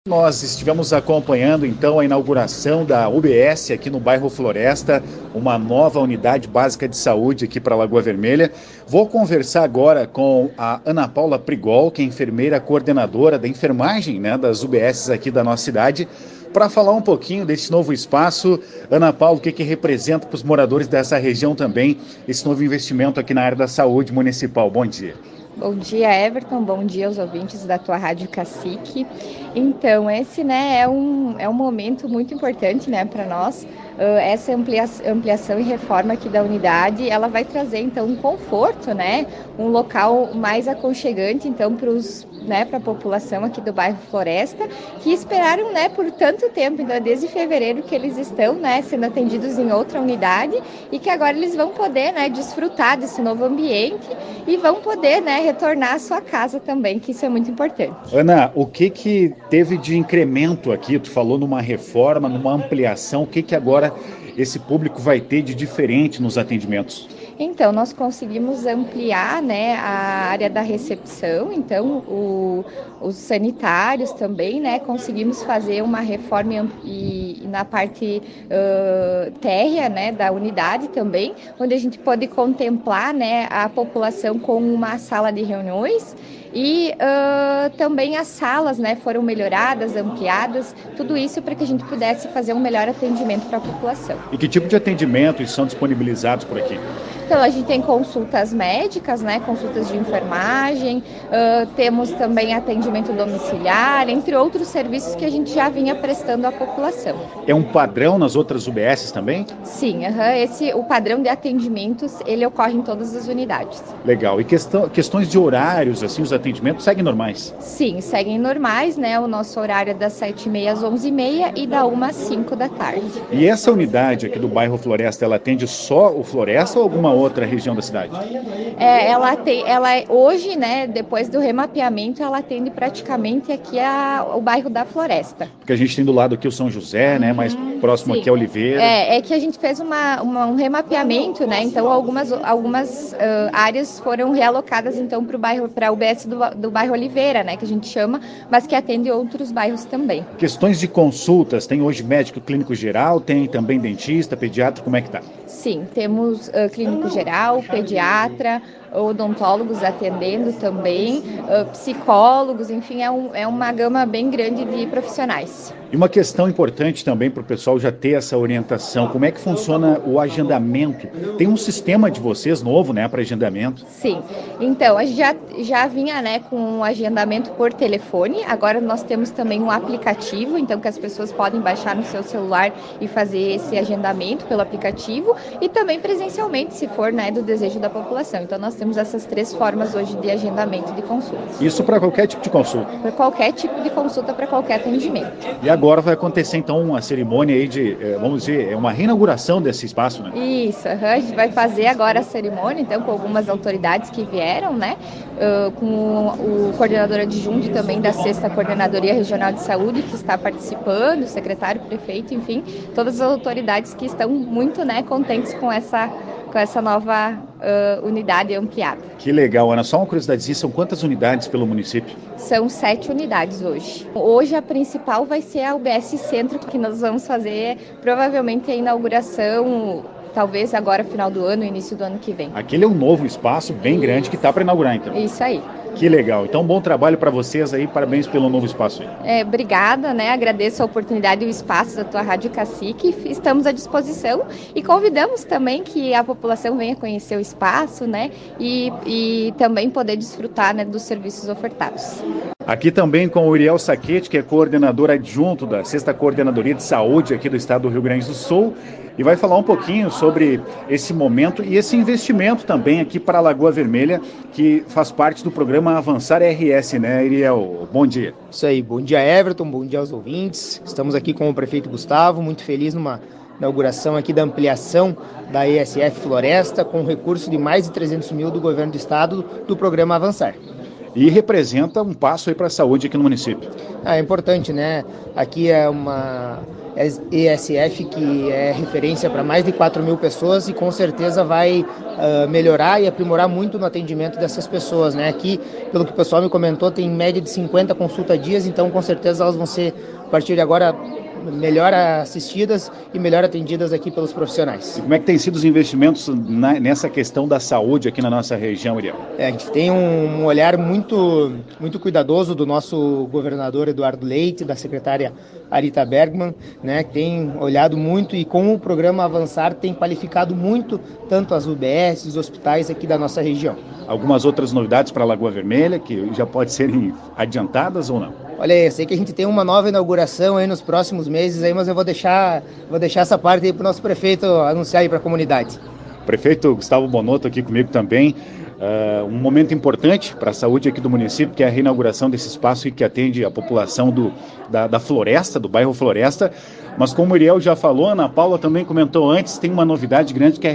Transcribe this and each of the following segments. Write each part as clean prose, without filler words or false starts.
Nós estivemos acompanhando então a inauguração da UBS aqui no bairro Floresta, uma nova unidade básica de saúde aqui para Lagoa Vermelha. Vou conversar agora com a Ana Paula Prigol, que é enfermeira coordenadora da enfermagem, das UBSs aqui da nossa cidade, para falar um pouquinho desse novo espaço. Ana Paula, o que representa para os moradores dessa região também esse novo investimento aqui na área da saúde municipal? Bom dia. Bom dia, Everton. Bom dia aos ouvintes da tua Rádio Cacique. Então, esse é um momento muito importante para nós. Essa ampliação e reforma aqui da unidade, ela vai trazer então um conforto, um local mais aconchegante então para a população aqui do bairro Floresta, que esperaram por tanto tempo, então desde fevereiro que eles estão sendo atendidos em outra unidade e que agora eles vão poder desfrutar desse novo ambiente e vão poder retornar à sua casa também, que isso é muito importante. Ana, o que teve de incremento aqui? Tu falou numa reforma, numa ampliação, o que agora esse público vai ter de diferente nos atendimentos? Então, nós conseguimos ampliar a área da recepção, então os sanitários também, conseguimos fazer uma reforma e na parte térrea da unidade também, onde a gente pode contemplar a população com uma sala de reuniões. E também as salas foram melhoradas, ampliadas, tudo isso para que a gente pudesse fazer um melhor atendimento para a população. E que tipo de atendimentos são disponibilizados por aqui? Então, a gente tem consultas médicas, consultas de enfermagem, temos também atendimento domiciliar, entre outros serviços que a gente já vinha prestando à população. É um padrão nas outras UBSs também? Sim, o padrão de atendimentos, ele ocorre em todas as unidades. Legal. E questões de horários, assim, os atendimentos seguem normais? Sim, seguem normais, O nosso horário é das 7h30 às 11h30 e da 1 às 5 da tarde. E essa unidade aqui do bairro Floresta, ela atende só o Floresta ou alguma outra região da cidade? Hoje, depois do remapeamento, ela atende praticamente aqui o bairro da Floresta. Porque a gente tem do lado aqui o São José, mais próximo. Sim. Aqui a Oliveira. É que a gente fez um remapeamento, então algumas áreas foram realocadas então para a UBS do bairro Oliveira, que a gente chama, mas que atende outros bairros também. Questões de consultas, tem hoje médico clínico geral, tem também dentista, pediatra, como é que tá? Sim, temos clínico geral, pediatra, odontólogos atendendo também, psicólogos, enfim, é uma gama bem grande de profissionais. E uma questão importante também para o pessoal já ter essa orientação, como é que funciona o agendamento? Tem um sistema de vocês novo, para agendamento? Sim, então a gente já vinha com um agendamento por telefone, agora nós temos também um aplicativo, então que as pessoas podem baixar no seu celular e fazer esse agendamento pelo aplicativo e também presencialmente, se for do desejo da população. Então nós temos essas 3 formas hoje de agendamento de consultas. Isso para qualquer tipo de consulta? Para qualquer tipo de consulta, para qualquer atendimento. E agora vai acontecer então uma cerimônia aí de, vamos dizer, uma reinauguração desse espaço, Isso, a gente vai fazer agora a cerimônia, então com algumas autoridades que vieram, com o coordenador adjunto também da 6ª Coordenadoria Regional de Saúde, que está participando, o secretário, o prefeito, enfim, todas as autoridades que estão muito contentes com essa nova unidade ampliada. Que legal, Ana. Só uma curiosidade, são quantas unidades pelo município? São 7 unidades hoje. Hoje a principal vai ser a UBS Centro, que nós vamos fazer provavelmente a inauguração, talvez agora final do ano, início do ano que vem. Aquele é um novo espaço bem grande que está para inaugurar, então. Isso aí. Que legal. Então, bom trabalho para vocês aí. Parabéns pelo novo espaço aí. Obrigada, Agradeço a oportunidade e o espaço da tua Rádio Cacique. Estamos à disposição e convidamos também que a população venha conhecer o espaço, e também poder desfrutar, dos serviços ofertados. Aqui também com o Uriel Saquete, que é coordenador adjunto da 6ª Coordenadoria de Saúde aqui do estado do Rio Grande do Sul, e vai falar um pouquinho sobre esse momento e esse investimento também aqui para a Lagoa Vermelha, que faz parte do programa Avançar RS, Uriel? Bom dia. Isso aí, bom dia, Everton, bom dia aos ouvintes. Estamos aqui com o prefeito Gustavo, muito feliz numa inauguração aqui da ampliação da ESF Floresta, com recurso de mais de 300 mil do governo do estado do programa Avançar. e representa um passo aí para a saúde aqui no município. É importante, né? Aqui é uma ESF que é referência para mais de 4.000 pessoas e com certeza vai melhorar e aprimorar muito no atendimento dessas pessoas, né? Aqui, pelo que o pessoal me comentou, tem em média de 50 consultas dias, então com certeza elas vão ser, a partir de agora, melhor assistidas e melhor atendidas aqui pelos profissionais. E como é que tem sido os investimentos nessa questão da saúde aqui na nossa região, Iriel? A gente tem um olhar muito cuidadoso do nosso governador Eduardo Leite, da secretária Arita Bergman, né, que tem olhado muito e com o programa Avançar tem qualificado muito tanto as UBS, os hospitais aqui da nossa região. Algumas outras novidades para a Lagoa Vermelha que já podem serem adiantadas ou não? Olha, eu sei que a gente tem uma nova inauguração aí nos próximos meses, aí, mas eu vou deixar essa parte aí para o nosso prefeito anunciar aí para a comunidade. Prefeito Gustavo Bonotto aqui comigo também. Um momento importante para a saúde aqui do município, que é a reinauguração desse espaço que atende a população da Floresta, do bairro Floresta. Mas como o Iriel já falou, a Ana Paula também comentou antes, tem uma novidade grande que é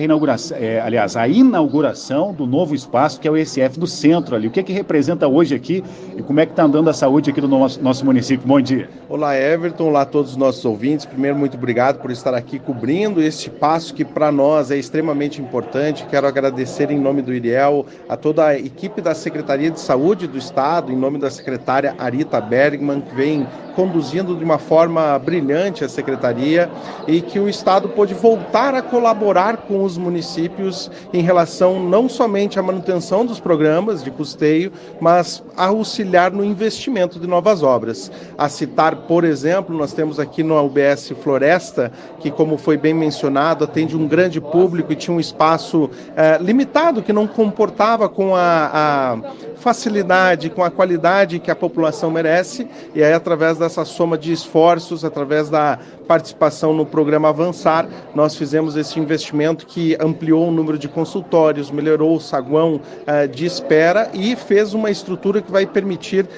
a inauguração do novo espaço, que é o ESF do centro ali. O que é que representa hoje aqui e como é que está andando a saúde aqui do nosso município? Bom dia. Olá, Everton. Olá a todos os nossos ouvintes. Primeiro, muito obrigado por estar aqui cobrindo este passo que para nós é extremamente importante. Quero agradecer em nome do Iriel a toda a equipe da Secretaria de Saúde do Estado, em nome da secretária Arita Bergman, que vem conduzindo de uma forma brilhante a secretaria e que o Estado pôde voltar a colaborar com os municípios em relação não somente à manutenção dos programas de custeio, mas a auxiliar no investimento de novas obras. A citar, por exemplo, nós temos aqui no UBS Floresta, que como foi bem mencionado, atende um grande público e tinha um espaço limitado, que não comportava com a facilidade, com a qualidade que a população merece, e aí através dessa soma de esforços, através da participação no programa Avançar, nós fizemos esse investimento que ampliou o número de consultórios, melhorou o saguão de espera e fez uma estrutura que vai permitir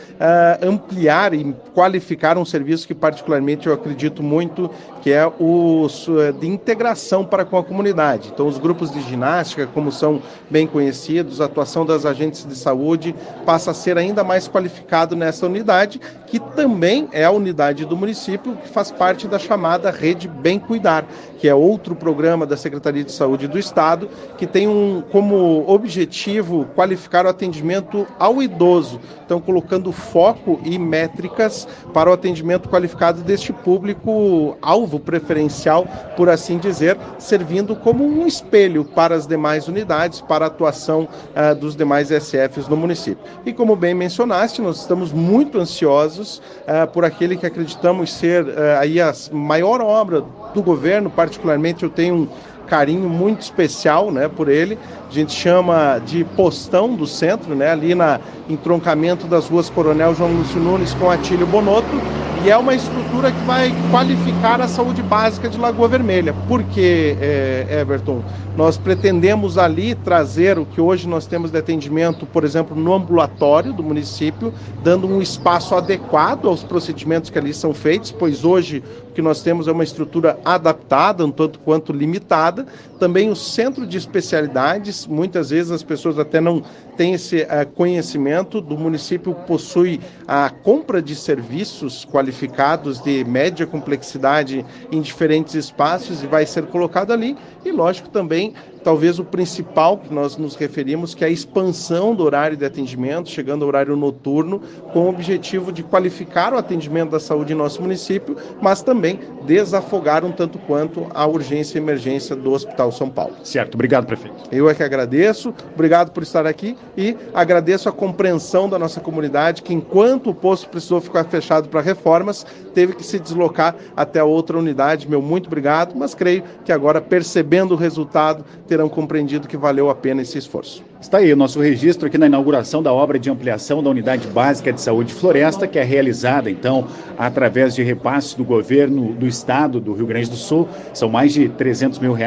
ampliar e qualificar um serviço que particularmente eu acredito muito, que é o de integração para com a comunidade. Então os grupos de ginástica, como são bem conhecidos, a atuação das agentes de saúde passa a ser ainda mais qualificado nessa unidade, que também é a unidade do município, que faz parte da chamada Rede Bem Cuidar, que é outro programa da Secretaria de Saúde do Estado, que tem como objetivo qualificar o atendimento ao idoso, então colocando foco e métricas para o atendimento qualificado deste público-alvo preferencial, por assim dizer, servindo como um espelho para as demais unidades, para a atuação dos demais SFs no município. E como bem mencionaste, nós estamos muito ansiosos por aquele que acreditamos ser aí a maior obra do governo, particularmente eu tenho um carinho muito especial, né, por ele. A gente chama de Postão do Centro, né, ali no entroncamento das ruas Coronel João Lúcio Nunes com Atílio Bonotto, e é uma estrutura que vai qualificar a saúde básica de Lagoa Vermelha. Por quê, Everton? Nós pretendemos ali trazer o que hoje nós temos de atendimento, por exemplo, no ambulatório do município, dando um espaço adequado aos procedimentos que ali são feitos, pois hoje o que nós temos é uma estrutura adaptada, um tanto quanto limitada. Também o centro de especialidades, muitas vezes as pessoas até não têm esse conhecimento, do município possui a compra de serviços qualificados de média complexidade em diferentes espaços e vai ser colocado ali. E lógico também, talvez o principal que nós nos referimos, que é a expansão do horário de atendimento, chegando ao horário noturno, com o objetivo de qualificar o atendimento da saúde em nosso município, mas também desafogar um tanto quanto a urgência e emergência do Hospital São Paulo. Certo, obrigado, prefeito. Eu é que agradeço, obrigado por estar aqui e agradeço a compreensão da nossa comunidade, que enquanto o posto precisou ficar fechado para reformas, teve que se deslocar até a outra unidade. Meu muito obrigado, mas creio que agora, percebendo o resultado, terão compreendido que valeu a pena esse esforço. Está aí o nosso registro aqui na inauguração da obra de ampliação da Unidade Básica de Saúde Floresta, que é realizada, então, através de repasses do governo do Estado do Rio Grande do Sul. São mais de R$300 mil.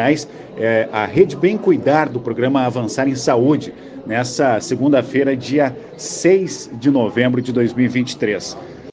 A Rede Bem Cuidar do programa Avançar em Saúde, nessa segunda-feira, dia 6 de novembro de 2023.